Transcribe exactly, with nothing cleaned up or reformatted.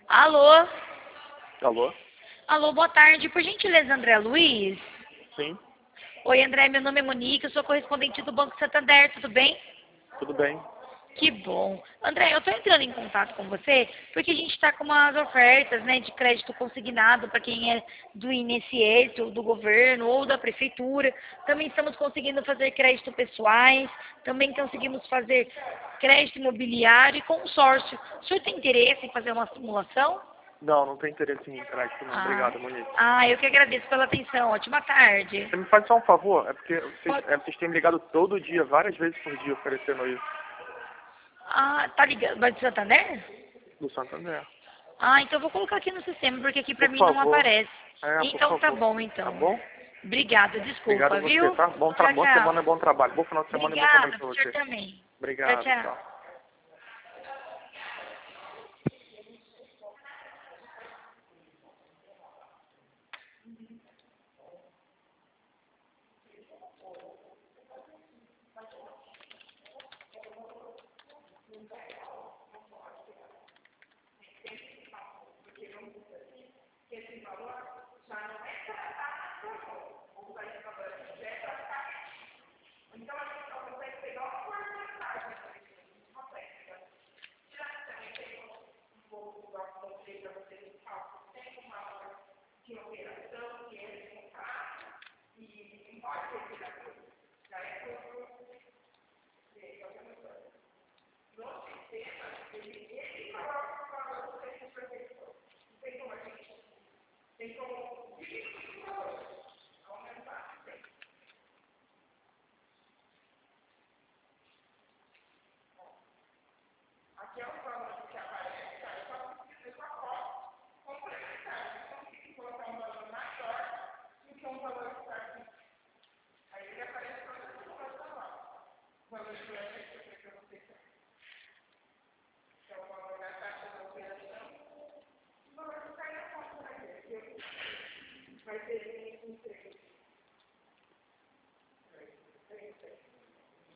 Alô? Alô? Alô, boa tarde. Por gentileza, André Luiz? Sim, Oi, André, meu nome é Monique, eu sou correspondente do Banco Santander, tudo bem? tudo bem. Que bom. André, eu estou entrando em contato com você porque a gente está com umas ofertas, né, de crédito consignado para quem é do I N S S, ou do governo, ou da prefeitura. Também estamos conseguindo fazer crédito pessoais, também conseguimos fazer crédito imobiliário e consórcio. O senhor tem interesse em fazer uma simulação? Não, não tem interesse em crédito, não. Ah, Obrigado, Monique. ah, eu que agradeço pela atenção. Ótima tarde. Você me faz só um favor? É porque vocês, Pode- é, vocês têm me ligado todo dia, várias vezes por dia, oferecendo isso. Ah, tá ligado? Vai de Santander? Do Santander. Ah, então eu vou colocar aqui no sistema, porque aqui pra Por mim não favor. aparece. É, por Então tá favor. bom, Tá então. bom? Obrigada, Obrigado a desculpa, você, viu? tá? Bom tra... Tchau, Boa semana e tchau. bom trabalho. Bom final de semana e bom trabalho Obrigada, pra pro senhor você. também. Tchau, Obrigado, tchau. tchau.